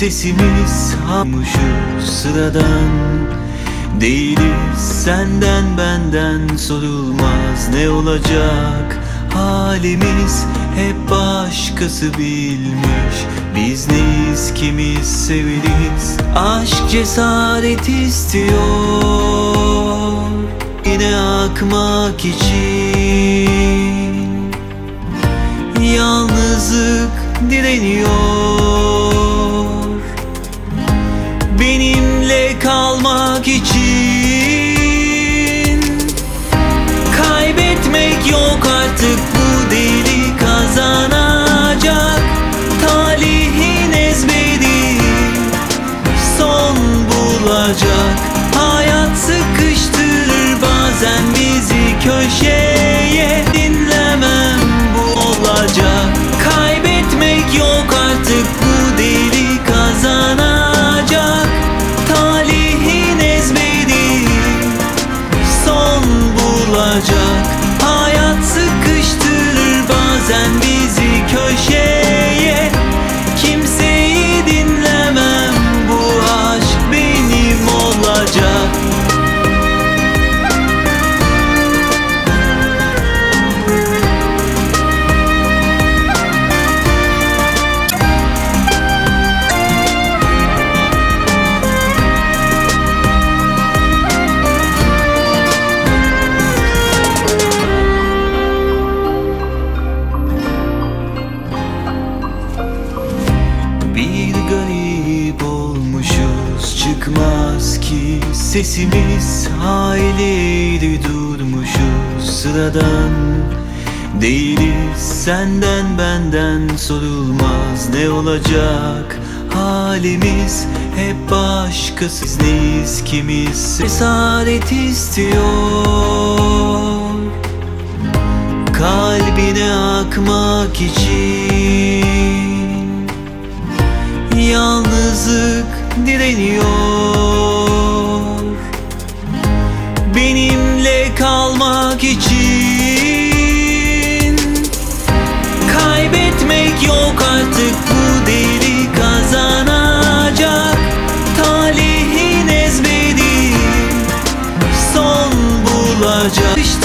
sesimiz hamuşuz sıradan. Değiliz senden benden sorulmaz ne olacak halimiz. Hep başkası bilmiş biz neyiz kimiz severiz. Aşk cesaret istiyor yine akmak için. Yalnızlık direniyor benimle kalmak için. Kaybetmek yok artık, bu deli kazanacak. Talihin ezberi son bulacak. Hayat sıkıştırır bazen bizi köşeye. Dinlemem bu olacak. Kaybetmek yok artık, bu deli kazanacak. Talihin ezberi son bulacak. Hayat sıkıştırır bazen bizi köşeye. Kimseyi dinlemem, bu aşk benim olacak. Bir garip olmuşuz, çıkmaz ki sesimiz. Hayli durmuşuz sıradan. Değiliz senden benden sorulmaz ne olacak halimiz. Hep başkasız neyiz kimiz. Cesaret istiyor kalbine akmak için. Yalnızlık direniyor benimle kalmak için. Kaybetmek yok artık, bu deli kazanacak. Talihin ezberi son bulacak.